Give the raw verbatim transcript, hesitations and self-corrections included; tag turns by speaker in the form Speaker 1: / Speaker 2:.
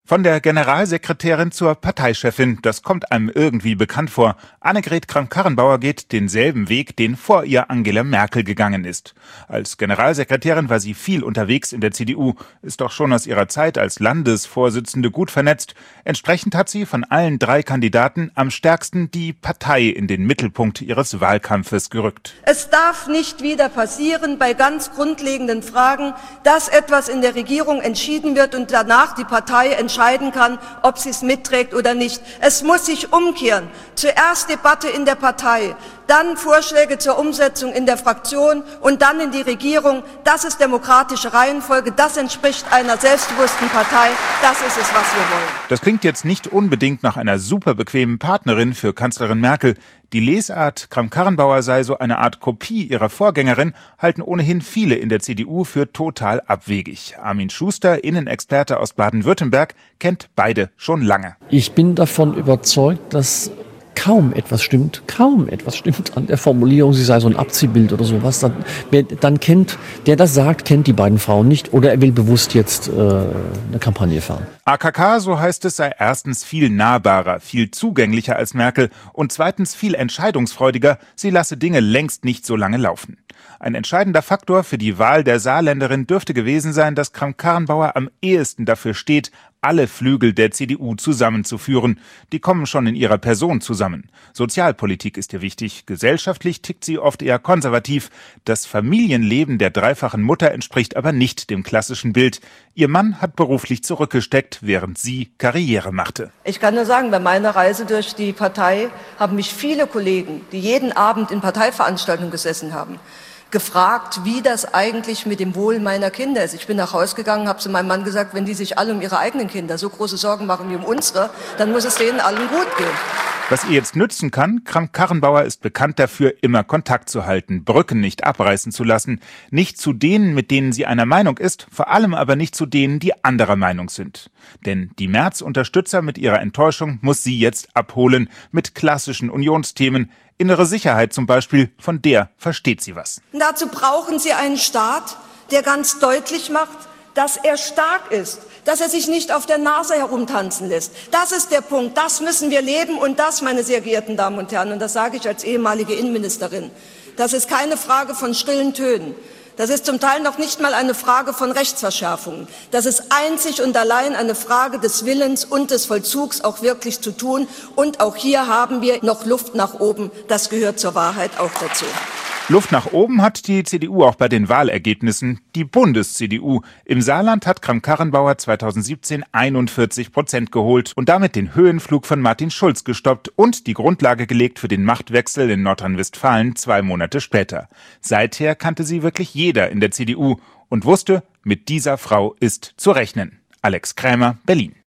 Speaker 1: Von der Generalsekretärin zur Parteichefin, das kommt einem irgendwie bekannt vor. Annegret Kramp-Karrenbauer geht denselben Weg, den vor ihr Angela Merkel gegangen ist. Als Generalsekretärin war sie viel unterwegs in der C D U, ist doch schon aus ihrer Zeit als Landesvorsitzende gut vernetzt. Entsprechend hat sie von allen drei Kandidaten am stärksten die Partei in den Mittelpunkt ihres Wahlkampfes gerückt.
Speaker 2: Es darf nicht wieder passieren bei ganz grundlegenden Fragen, dass etwas in der Regierung entschieden wird und danach die Partei entscheidet. entscheiden kann, ob sie es mitträgt oder nicht. Es muss sich umkehren. Zuerst Debatte in der Partei, dann Vorschläge zur Umsetzung in der Fraktion und dann in die Regierung. Das ist demokratische Reihenfolge, das entspricht einer selbstbewussten Partei. Das ist es, was wir wollen.
Speaker 1: Das klingt jetzt nicht unbedingt nach einer super bequemen Partnerin für Kanzlerin Merkel. Die Lesart, Kramp-Karrenbauer sei so eine Art Kopie ihrer Vorgängerin, halten ohnehin viele in der C D U für total abwegig. Armin Schuster, Innenexperte aus Baden-Württemberg, kennt beide schon lange.
Speaker 3: Ich bin davon überzeugt, dass kaum etwas stimmt, kaum etwas stimmt an der Formulierung, sie sei so ein Abziehbild oder sowas. Dann, wer dann kennt, der das sagt, kennt die beiden Frauen nicht oder er will bewusst jetzt äh, eine Kampagne fahren.
Speaker 1: A K K, so heißt es, sei erstens viel nahbarer, viel zugänglicher als Merkel und zweitens viel entscheidungsfreudiger, sie lasse Dinge längst nicht so lange laufen. Ein entscheidender Faktor für die Wahl der Saarländerin dürfte gewesen sein, dass Kramp-Karrenbauer am ehesten dafür steht, alle Flügel der C D U zusammenzuführen. Die kommen schon in ihrer Person zusammen. Sozialpolitik ist ihr wichtig, gesellschaftlich tickt sie oft eher konservativ. Das Familienleben der dreifachen Mutter entspricht aber nicht dem klassischen Bild. Ihr Mann hat beruflich zurückgesteckt, während sie Karriere machte.
Speaker 2: Ich kann nur sagen, bei meiner Reise durch die Partei haben mich viele Kollegen, die jeden Abend in Parteiveranstaltungen gesessen haben, gefragt, wie das eigentlich mit dem Wohl meiner Kinder ist. Ich bin nach Hause gegangen, habe zu meinem Mann gesagt, wenn die sich alle um ihre eigenen Kinder so große Sorgen machen wie um unsere, dann muss es denen allen gut gehen.
Speaker 1: Was ihr jetzt nützen kann, Kramp-Karrenbauer ist bekannt dafür, immer Kontakt zu halten, Brücken nicht abreißen zu lassen. Nicht zu denen, mit denen sie einer Meinung ist, vor allem aber nicht zu denen, die anderer Meinung sind. Denn die Merz-Unterstützer mit ihrer Enttäuschung muss sie jetzt abholen mit klassischen Unionsthemen. Innere Sicherheit zum Beispiel, von der versteht sie was.
Speaker 2: Und dazu brauchen Sie einen Staat, der ganz deutlich macht, dass er stark ist, dass er sich nicht auf der Nase herumtanzen lässt. Das ist der Punkt, das müssen wir leben und das, meine sehr geehrten Damen und Herren, und das sage ich als ehemalige Innenministerin, das ist keine Frage von stillen Tönen. Das ist zum Teil noch nicht mal eine Frage von Rechtsverschärfungen. Das ist einzig und allein eine Frage des Willens und des Vollzugs, auch wirklich zu tun. Und auch hier haben wir noch Luft nach oben. Das gehört zur Wahrheit auch dazu.
Speaker 1: Luft nach oben hat die C D U auch bei den Wahlergebnissen. Die Bundes-C D U. Im Saarland hat Kramp-Karrenbauer zweitausendsiebzehn einundvierzig Prozent geholt und damit den Höhenflug von Martin Schulz gestoppt und die Grundlage gelegt für den Machtwechsel in Nordrhein-Westfalen zwei Monate später. Seither kannte sie wirklich jeder in der C D U und wusste, mit dieser Frau ist zu rechnen. Alex Krämer, Berlin.